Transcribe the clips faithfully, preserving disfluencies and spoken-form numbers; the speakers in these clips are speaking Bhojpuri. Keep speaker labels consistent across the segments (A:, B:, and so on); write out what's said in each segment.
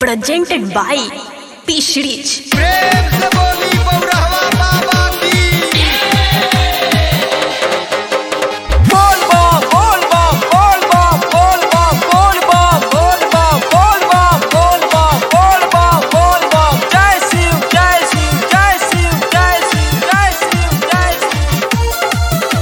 A: presented by Peace Rich.
B: प्रेम से बोली बौरहवा बाबा की। बोल बा बोल बा बोल बा बोल बा बोल बा बोल बा बोल बा बोल बा बोल बा बोल बा जय शिव जय शिव जय शिव जय शिव जय शिव जय शिव।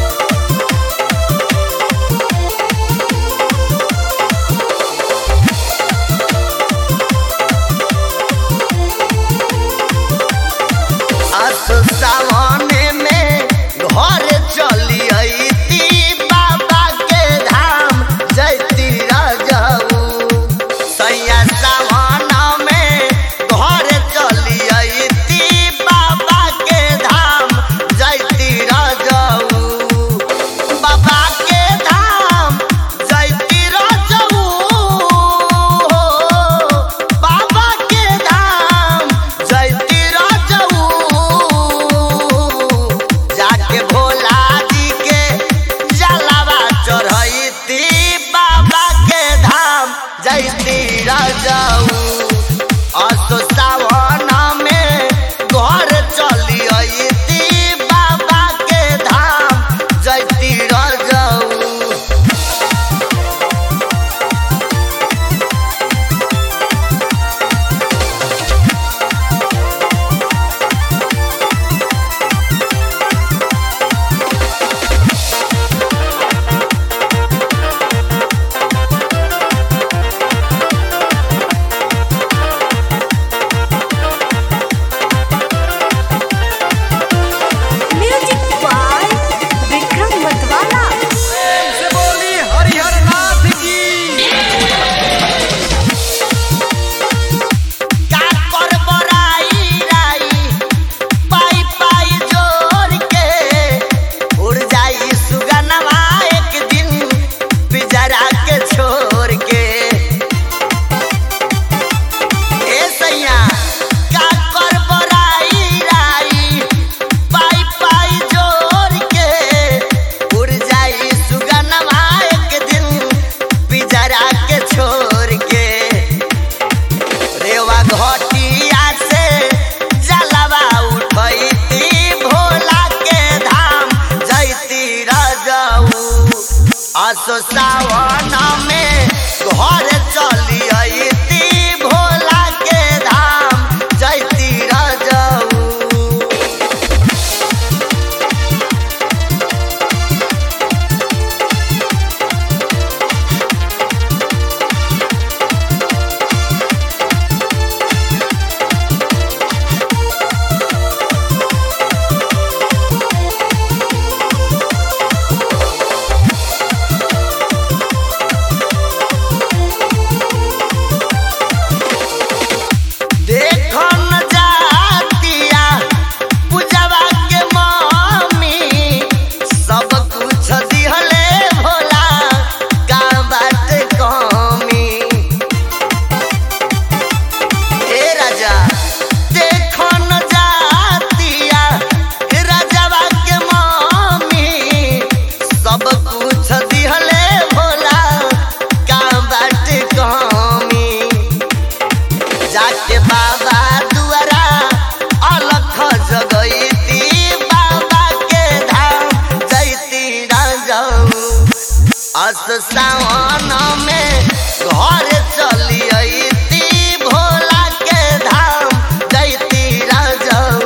C: सावने में घर चली अइती बाबा के धाम जैती राजाऊ सैया सावन में घर चली अइती बाबा के धाम जैती राजाऊ बाबा के धाम जैती राजाऊ बाबा के धाम जैती राजाऊ जाके भोला जी के जलावा चढ़ैती बाबा के धाम जैती राजाऊ असो सावन में घर चली अइती बाबा के धाम जैती राजाऊ।
A: Music by Vikram Matwala.
B: प्रेम से बोली हरिहर नाथ की।
C: का कर बराई राई पाई पाई जोर के उड़ जाई सुगनवा एक दिन पिजरा के छोड़ के ए सैया का कर बराई राई पाई पाई जोर के उड़ जाई सुगनवा एक दिन पिजरा के छोड़ के रेवा घटिया से जलवा उठैती भोला के धाम जैती राजाऊ असो सावन में घर चली अइती भोला के धाम जैती राजाऊ। देखन जातिया पूजवा के मम्मी सब कुछ दिहले भोला का बात कमी ए राजा देखन जातिया राजवा के मम्मी सब कुछ दिहले भोला का बात कमी जाके बाबा दुआरा अलख जगैती बाबा के धाम जैती राजाऊ अस सावन में घर चली अइती भोला के धाम जैती राजाऊ।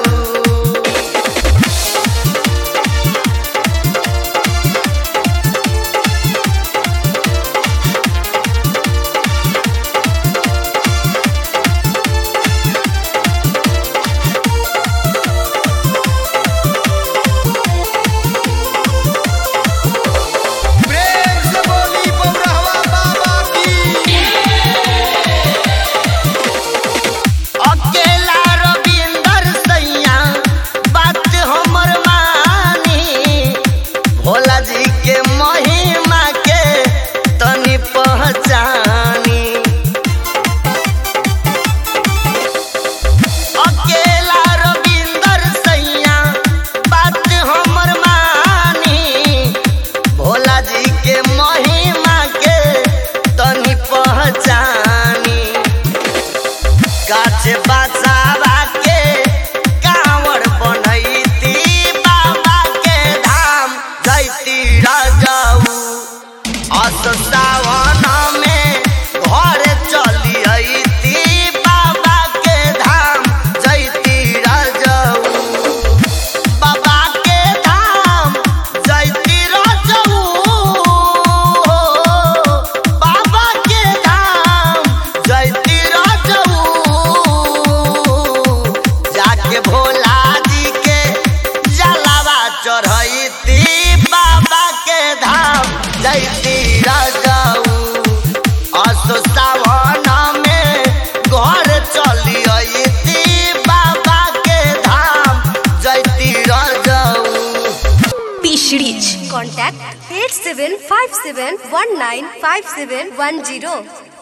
A: contact eight seven five seven one nine five seven one zero.